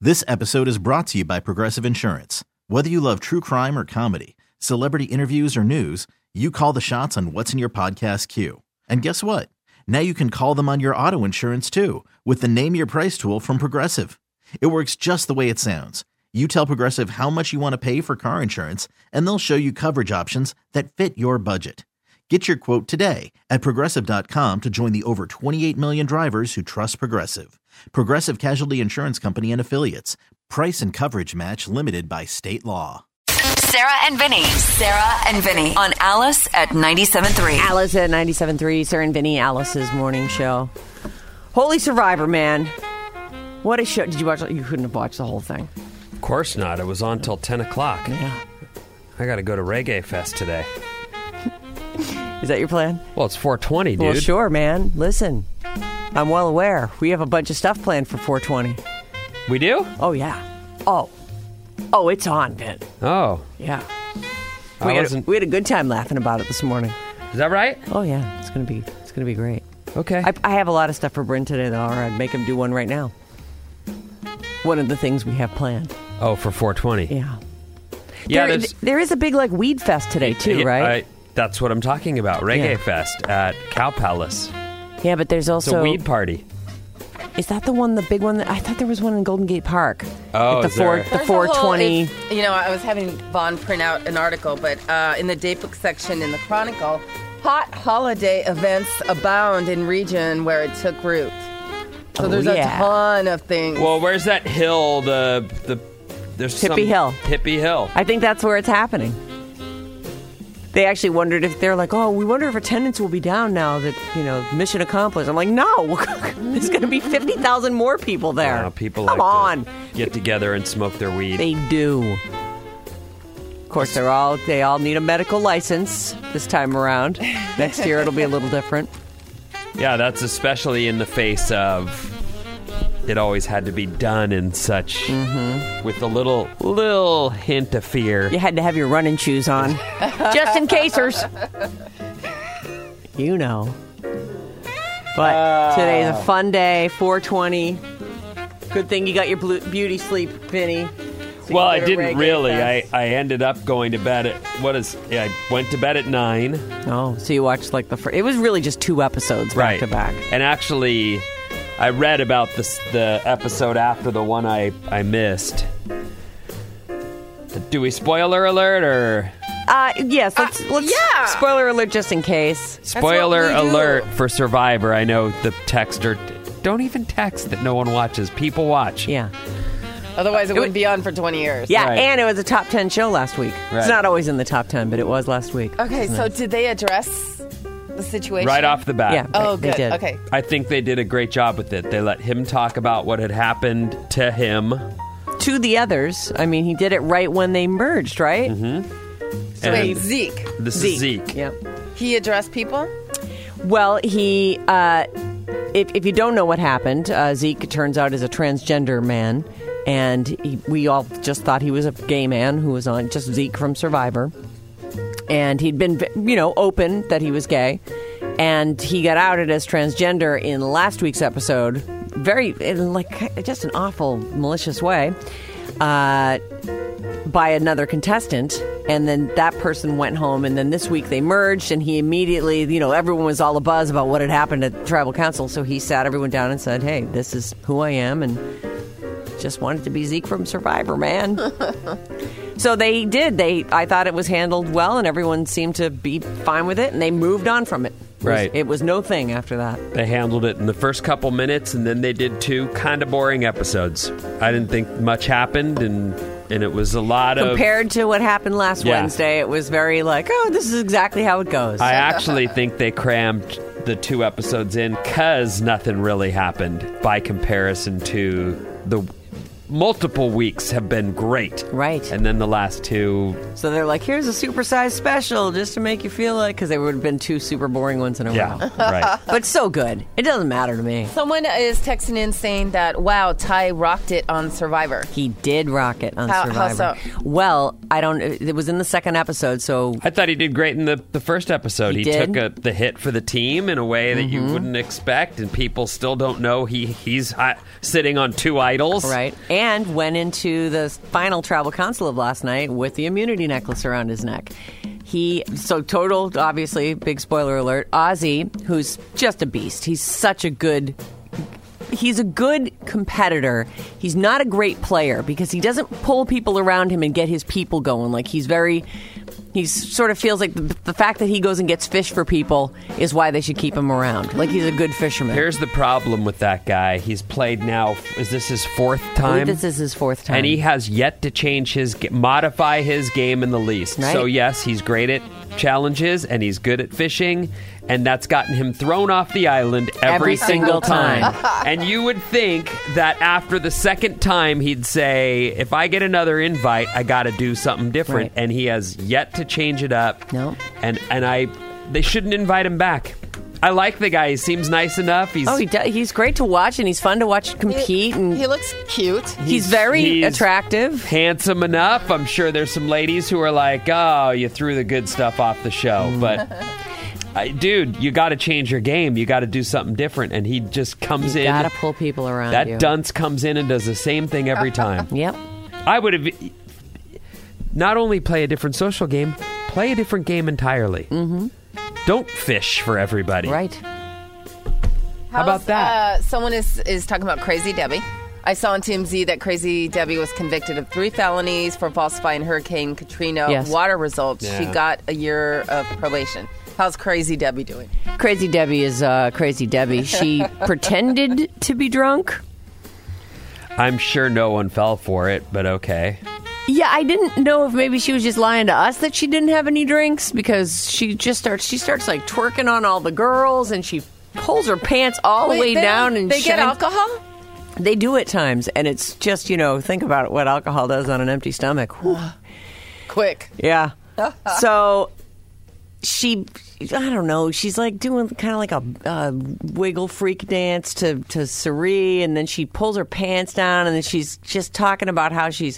This episode is brought to you by Progressive Insurance. Whether you love true crime or comedy, celebrity interviews or news, you call the shots on what's in your podcast queue. And guess what? Now you can call them on your auto insurance too with the Name Your Price tool from Progressive. It works just the way it sounds. You tell Progressive how much you want to pay for car insurance, and they'll show you coverage options that fit your budget. Get your quote today at Progressive.com to join the over 28 million drivers who trust Progressive. Progressive Casualty Insurance Company and Affiliates. Price and coverage match limited by state law. Sarah and Vinny on Alice at 97.3. Alice at 97.3, Sarah and Vinny, Alice's morning show. Holy Survivor, man. What a show. Did you watch it? You couldn't have watched the whole thing. Of course not. It was on till 10 o'clock. Yeah. I got to go to Reggae Fest today. Is that your plan? Well, it's 420, dude. Well, sure, man. Listen, I'm well aware. We have a bunch of stuff planned for 420. We do? Oh, yeah. Oh, it's on, Vin. Oh. Yeah. We had a good time laughing about it this morning. Is that right? Oh, yeah. It's gonna be great. Okay. I have a lot of stuff for Bryn today, though, or I'd make him do one right now. One of the things we have planned. Oh, for 420. Yeah. Yeah, there is a big, weed fest today, too, right? That's what I'm talking about. Reggae Fest at Cow Palace. Yeah, but there's also... It's a weed party. Is that the big one? I thought there was one in Golden Gate Park. Oh, the 420. I was having Vaughn print out an article, but in the daybook section in the Chronicle, hot holiday events abound in region where it took root. So there's a ton of things. Well, where's that hill? There's Hippie Hill. Hippie Hill. I think that's where it's happening. They actually wondered if they're like, we wonder if attendance will be down now that, mission accomplished. I'm like, no, there's going to be 50,000 more people there. People Come on. To get together and smoke their weed. They do. Of course, they all need a medical license this time around. Next year, it'll be a little different. Yeah, that's especially in the face of it always had to be done in such, with a little hint of fear. You had to have your running shoes on, just in casers. But today's a fun day, 420. Good thing you got your beauty sleep, Vinny. Well, I didn't really. I ended up going to bed at, I went to bed at 9. Oh, so you watched it was really just 2 episodes back to back. And actually, I read about the episode after the one I missed. Do we spoiler alert or? Yes, let's spoiler alert just in case. Spoiler alert for Survivor. I know the texter. Don't even text that no one watches. People watch. Yeah. Otherwise, it wouldn't be on for 20 years. Yeah, right. And it was a top 10 show last week. Right. It's not always in the top 10, but it was last week. Okay, so did they address the situation? Right off the bat. Yeah. Oh, they good. did. Okay. I think they did a great job with it. They let him talk about what had happened to him. To the others. I mean, he did it right when they merged, right? Mm-hmm. So wait, Zeke. This is Zeke. Yeah. He addressed people? Well, he... if you don't know what happened, Zeke, it turns out, is a transgender man. And we all just thought he was a gay man who was on, just Zeke from Survivor. And he'd been, open that he was gay. And he got outed as transgender in last week's episode, just an awful, malicious way, by another contestant. And then that person went home. And then this week they merged. And he immediately, everyone was all abuzz about what had happened at Tribal Council. So he sat everyone down and said, hey, this is who I am. And just wanted to be Zeke from Survivor, man. So they did. I thought it was handled well, and everyone seemed to be fine with it, and they moved on from it. Right. It was no thing after that. They handled it in the first couple minutes, and then they did 2 kind of boring episodes. I didn't think much happened, and it was a lot Compared to what happened last Wednesday, it was very this is exactly how it goes. I actually think they crammed the 2 episodes in because nothing really happened by comparison to the multiple weeks have been great. Right. And then the last 2... So they're like, here's a supersized special just to make you feel like... Because they would have been 2 super boring ones in a row. Right. But so good. It doesn't matter to me. Someone is texting in saying that, wow, Ty rocked it on Survivor. He did rock it on Survivor. How so? Well, it was in the second episode, so... I thought he did great in the first episode. He did? took the hit for the team in a way that you wouldn't expect, and people still don't know he's sitting on 2 idols. Right. and went into the final travel council of last night with the immunity necklace around his neck. Total, obviously, big spoiler alert, Ozzy, who's just a beast. He's a good competitor. He's not a great player because he doesn't pull people around him and get his people going. Like, he sort of feels like the fact that he goes and gets fish for people is why they should keep him around. Like, he's a good fisherman. Here's the problem with that guy. He's played now, is this his fourth time? I believe this is his fourth time. And he has yet to change modify his game in the least. Right. So yes, he's great at challenges and he's good at fishing. And that's gotten him thrown off the island every single time. And you would think that after the second time, he'd say, if I get another invite, I got to do something different. Right. And he has yet to change it up. No. And they shouldn't invite him back. I like the guy. He seems nice enough. He's great to watch, and he's fun to watch compete. He looks cute. He's very attractive. Handsome enough. I'm sure there's some ladies who are like, oh, you threw the good stuff off the show. But... dude, you got to change your game. You got to do something different. And he just comes in. You got to pull people around that you. dunce comes in and does the same thing every time. Yep. I would have not only play a different social game, play a different game entirely. Mm-hmm. Don't fish for everybody. Right. How about that? Someone is talking about Crazy Debbie. I saw on TMZ that Crazy Debbie was convicted of 3 felonies for falsifying Hurricane Katrina water results. Yeah. She got a year of probation. How's Crazy Debbie doing? Crazy Debbie is Crazy Debbie. She pretended to be drunk. I'm sure no one fell for it, but okay. Yeah, I didn't know if maybe she was just lying to us that she didn't have any drinks, because she starts like twerking on all the girls, and she pulls her pants all the way down. And they get alcohol? They do at times, and it's just, think about what alcohol does on an empty stomach. Quick. Yeah. So I don't know, she's like doing kind of like a wiggle freak dance to Suri, and then she pulls her pants down, and then she's just talking about how she's,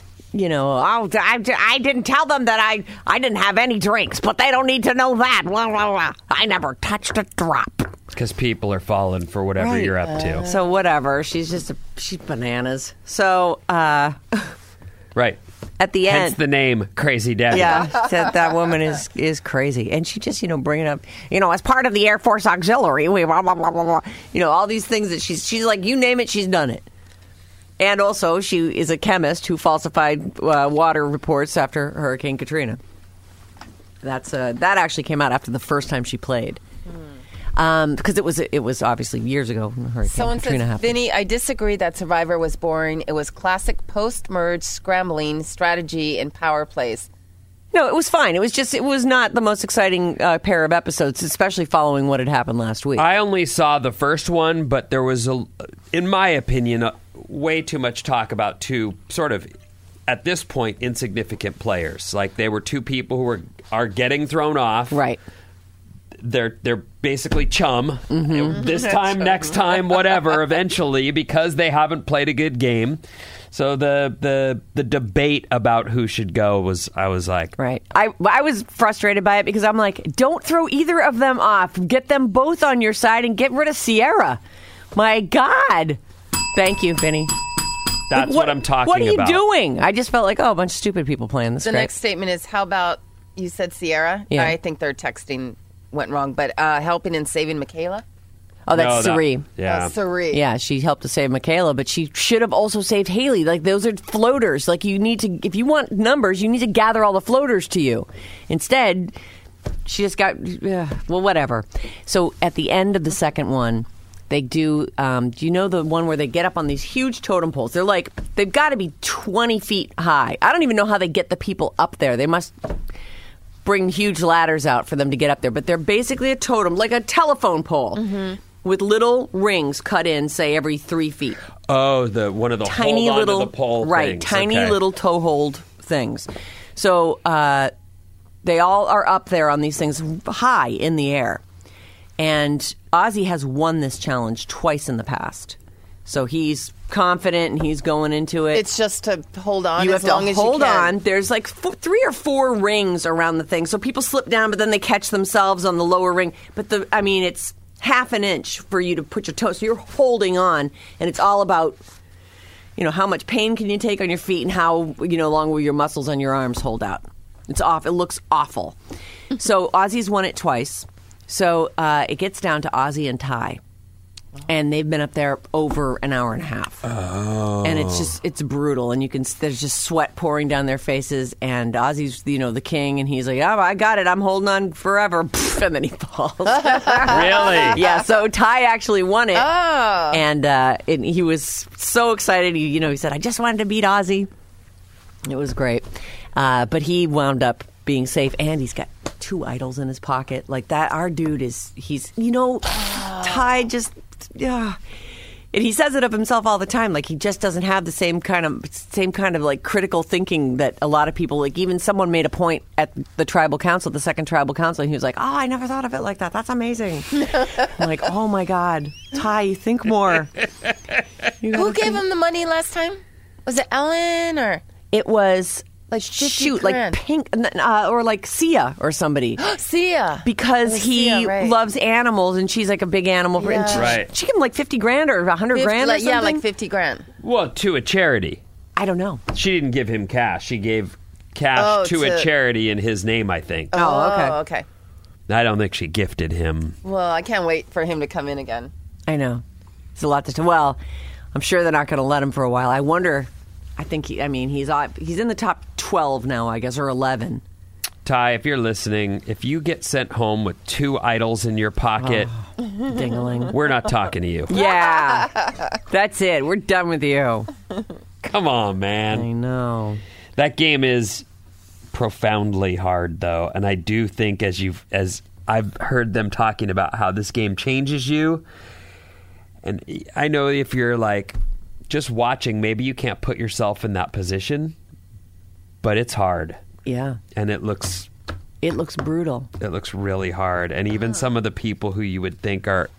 I didn't tell them that I didn't have any drinks, but they don't need to know that. I never touched a drop. Because people are falling for whatever you're up to. So whatever, she's bananas. So right. At the end, hence the name Crazy Debbie. Yeah, that woman is crazy, and she just bringing up as part of the Air Force Auxiliary, we blah blah blah blah blah. All these things that she's like, you name it, she's done it. And also, she is a chemist who falsified water reports after Hurricane Katrina. That actually came out after the first time she played. Because it was obviously years ago when Hurricane Katrina happened. Vinny, I disagree that Survivor was boring. It was classic post-merge scrambling, strategy, and power plays. No, it was fine. It was not the most exciting pair of episodes, especially following what had happened last week. I only saw the first one, but there was, in my opinion, way too much talk about two sort of, at this point, insignificant players. Like, they were two people who are getting thrown off. Right. They're basically chum. Mm-hmm. This time, next time, whatever, eventually, because they haven't played a good game. So the debate about who should go I was like... Right. I was frustrated by it because I'm like, don't throw either of them off. Get them both on your side and get rid of Sierra. My God. Thank you, Vinny. That's what I'm talking about. What are you doing? I just felt like, a bunch of stupid people playing this. The next statement is, how about, you said Sierra? Yeah. I think their texting went wrong, but helping and saving Michaela? Oh, that's Suri. Yeah. Suri. Yeah, she helped to save Michaela, but she should have also saved Haley. Like, those are floaters. Like, you need to, if you want numbers, you need to gather all the floaters to you. Instead, she just got, well, whatever. So at the end of the second one, they do you know the one where they get up on these huge totem poles? They've got to be 20 feet high. I don't even know how they get the people up there. They must bring huge ladders out for them to get up there. But they're basically a totem, like a telephone pole. Mm-hmm. With little rings cut in, say, every 3 feet. Oh, one of the tiny hold little, onto the pole right? things. Tiny Okay. little toe hold things. So they all are up there on these things, high in the air. And Ozzy has won this challenge twice in the past, so he's confident and he's going into it. It's just to hold on. You as have to long as hold you can. on. There's like 3 or 4 rings around the thing, so people slip down, but then they catch themselves on the lower ring. But it's half an inch for you to put your toe, so you're holding on, and it's all about how much pain can you take on your feet and how, long will your muscles on your arms hold out. It's off. It looks awful. So Ozzy's won it twice. So it gets down to Ozzy and Ty. And they've been up there over an hour and a half. Oh. And it's brutal. And there's just sweat pouring down their faces. And Ozzy's, the king. And he's like, oh, I got it. I'm holding on forever. And then he falls. Really? Yeah. So Ty actually won it. Oh. And he was so excited. He said, I just wanted to beat Ozzy. It was great. But he wound up being safe. And he's got 2 idols in his pocket. Like that. Our dude Ty just... Yeah, and he says it of himself all the time. Like he just doesn't have the same kind of like critical thinking that a lot of people. Like even someone made a point at the tribal council, the second tribal council, and he was like, "Oh, I never thought of it like that. That's amazing." I'm like, "Oh my God, Ty, think more." Who gave him the money last time? Was it Ellen or it was? Like like Pink or like Sia or somebody. Sia. Because he Sia, right. loves animals and she's like a big animal. Yeah. And she gave him like $50,000 or $100,000 or something. Yeah, like $50,000. Well, to a charity. I don't know. She didn't give him cash. She gave cash to a charity in his name, I think. Oh, okay. I don't think she gifted him. Well, I can't wait for him to come in again. I know. It's a lot to... Well, I'm sure they're not going to let him for a while. I wonder... I think he's in the top 12 now, I guess, or 11. Ty, if you're listening, if you get sent home with 2 idols in your pocket, ding-a-ling, we're not talking to you. Yeah, that's it. We're done with you. Come on, man. I know. That game is profoundly hard, though, and I do think as I've heard them talking about how this game changes you, and I know if you're like just watching, maybe you can't put yourself in that position, but it's hard. Yeah. And it looks brutal. It looks really hard. And even some of the people who you would think are,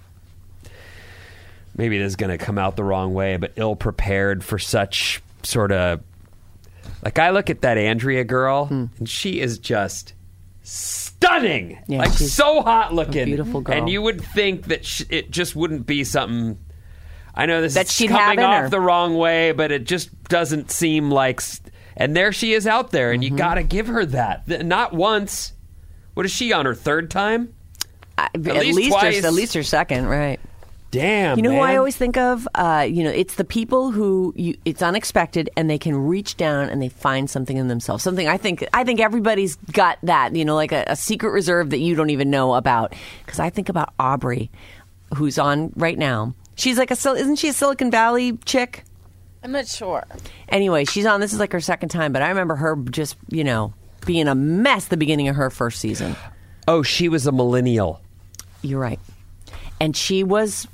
maybe it is going to come out the wrong way, but ill-prepared for such sort of, like I look at that Andrea girl, and she is just stunning. Yeah, like so hot looking. Beautiful girl. And you would think that it just wouldn't be something... I know this is she'd coming off the wrong way, but it just doesn't seem like... And there she is out there, and you got to give her that. Not once. What is she on, her 3rd time? At least twice. At least her 2nd, right. Damn, You know man. who I always think of? It's the people who... it's unexpected, and they can reach down and they find something in themselves. Something I think everybody's got that, like a secret reserve that you don't even know about. Because I think about Aubrey, who's on right now. She's like isn't she a Silicon Valley chick? I'm not sure. Anyway, she's on. This is like her 2nd time, but I remember her just, being a mess the beginning of her 1st season. Oh, she was a millennial. You're right. And I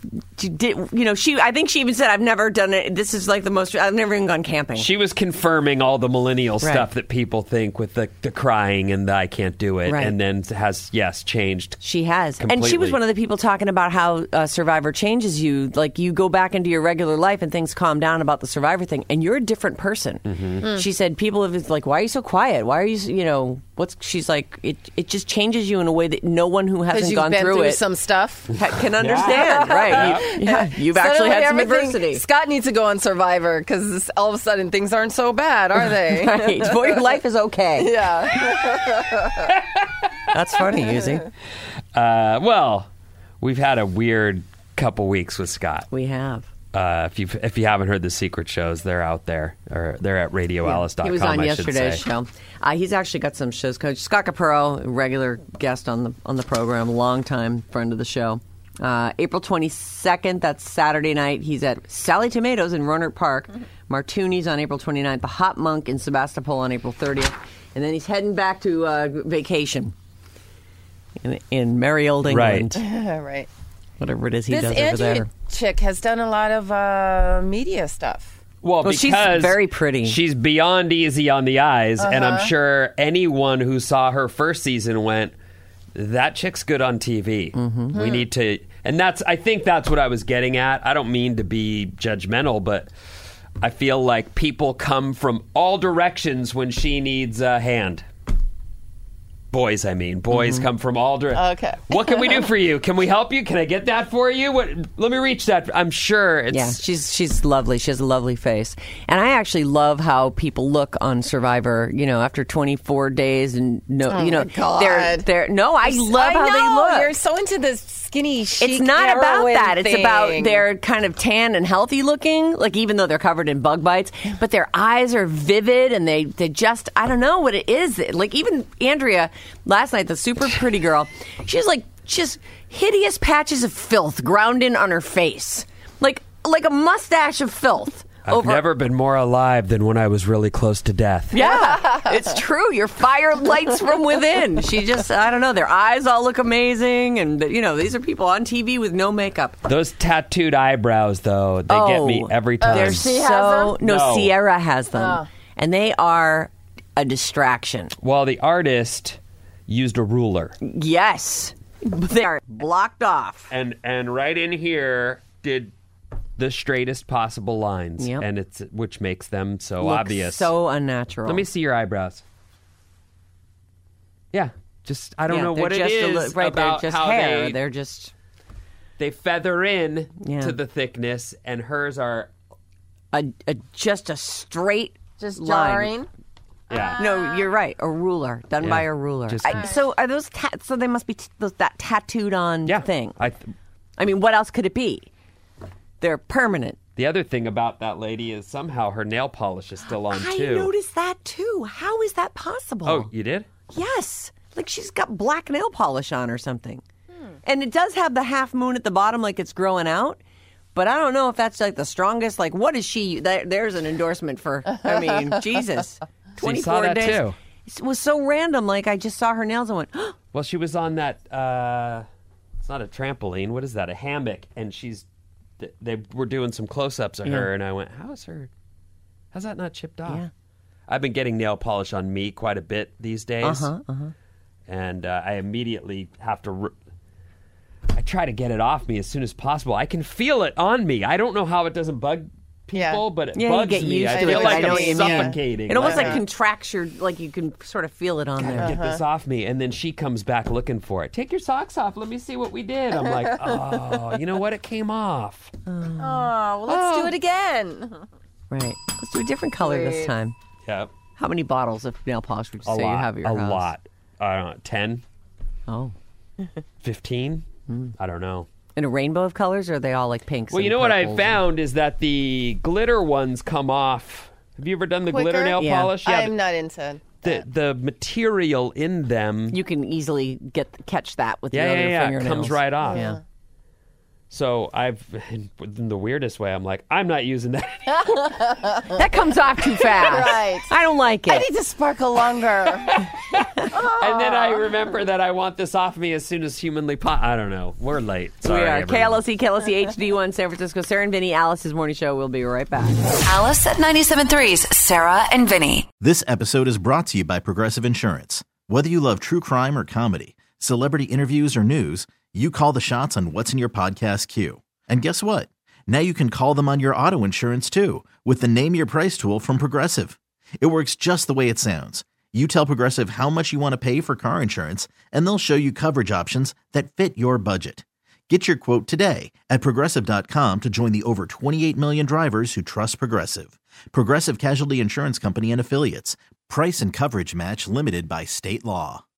think she even said, I've never done it. This is like I've never even gone camping. She was confirming all the millennial stuff that people think with the crying and the I can't do it. Right. And then has, changed. She has. Completely. And she was one of the people talking about how Survivor changes you. Like you go back into your regular life and things calm down about the Survivor thing. And you're a different person. Mm-hmm. She said people have like, why are you so quiet? Why are you, she's like, it just changes you in a way that no one who hasn't gone through it. Some stuff. Can understand, right? You've actually had some adversity. Scott needs to go on Survivor because all of a sudden things aren't so bad, are they? Right. Well, your life is okay. Yeah. That's funny, Yuzi. Well, we've had a weird couple weeks with Scott. We have. If you haven't heard the secret shows, they're out there. Or they're at radioalice.com. He was on yesterday's show. He's actually got some shows. Coach Scott Capurro, regular guest on the program, longtime friend of the show. April 22nd, that's Saturday night. He's at Sally Tomatoes in Rohnert Park. Martuni's on April 29th. The Hot Monk in Sebastopol on April 30th. And then he's heading back to vacation in merry old England. Right. Right. Whatever it is he does over Andrea there. Chick has done a lot of media stuff. Well, because she's very pretty. She's beyond easy on the eyes, and I'm sure anyone who saw her first season went, that chick's good on TV. Mm-hmm. We need to... And I think that's what I was getting at. I don't mean to be judgmental, but I feel like people come from all directions when she needs a hand. Boys, I mean. Boys come from all directions. Okay. What can we do for you? Can we help you? Can I get that for you? Let me reach that. I'm sure it's... Yeah, she's lovely. She has a lovely face. And I actually love how people look on Survivor, after 24 days and my God. they're no, I love how they look. You're so into this skinny chic It's not about heroin that. It's thing. about they're kind of tan and healthy looking, like even though they're covered in bug bites, but their eyes are vivid and they just, I don't know what it is. Like even Andrea last night, the super pretty girl, she's like just hideous patches of filth ground in on her face. Like a mustache of filth. I've never been more alive than when I was really close to death. Yeah, it's true. Your fire lights from within. She just, I don't know, their eyes all look amazing. And, these are people on TV with no makeup. Those tattooed eyebrows, though, they get me every time. They're She has them? No, Sierra has them. Oh. And they are a distraction. Well, the artist used a ruler. Yes. They are blocked off. And right in here did the straightest possible lines. Yep. And which makes them so Looks obvious. so unnatural. Let me see your eyebrows. Yeah. Just, I don't know they're what it just is right, about they're just how hair. They're just... they feather in Yeah. to the thickness, and hers are... just a straight Just line. jarring. Yeah. No, you're right. A ruler done Yeah. by a ruler. Just- So are those? So they must be that tattooed on Yeah. thing. I mean, what else could it be? They're permanent. The other thing about that lady is somehow her nail polish is still on, I too. noticed that too. How is that possible? Oh, you did? Yes. Like she's got black nail polish on or something. And it does have the half moon at the bottom like it's growing out. But I don't know if that's like the strongest. Like, what is she? There's an endorsement for, I mean, Jesus. 24 you saw that days. too. It was so random. Like, I just saw her nails and went, oh, Well, she was on that, it's not a trampoline. What is that? A hammock. And they were doing some close-ups of her, and I went, how's that not chipped off? Yeah. I've been getting nail polish on me quite a bit these days. And I immediately have to... I try to get it off me as soon as possible. I can feel it on me. I don't know how it doesn't bug people, but it Yeah, you bugs get me. used I to feel it. like I know I'm what you mean. suffocating. it almost like contracts your, like you can sort of feel it on there. Get this off me. And then she comes back looking for it. Take your socks off. Let me see what we did. I'm like, oh, you know what? It came off. Oh, well, let's do it again. Right. Let's do a different color this Sweet. time. Yep. How many bottles of nail polish would you A say lot. you have at your a house? lot. I don't know, 10, Oh. 15? I don't know. In a rainbow of colors, or are they all like pinks? Well, and you know what I purples found is that the glitter ones come off. Have you ever done the Quicker? glitter nail Yeah. polish? I'm not into the material in them. You can easily catch that with your other fingernails. It comes right off. Yeah. So in the weirdest way, I'm like, I'm not using that. That comes off too fast. Right. I don't like it. I need to sparkle longer. And then I remember that I want this off me as soon as humanly possible. I don't know. We're late. Sorry, We are. everyone. KLC HD1 San Francisco. Sarah and Vinny, Alice's morning show. We'll be right back. Alice at 97.3's Sarah and Vinny. This episode is brought to you by Progressive Insurance. Whether you love true crime or comedy, celebrity interviews or news, you call the shots on what's in your podcast queue. And guess what? Now you can call them on your auto insurance too with the Name Your Price tool from Progressive. It works just the way it sounds. You tell Progressive how much you want to pay for car insurance, and they'll show you coverage options that fit your budget. Get your quote today at Progressive.com to join the over 28 million drivers who trust Progressive. Progressive Casualty Insurance Company and Affiliates. Price and coverage match limited by state law.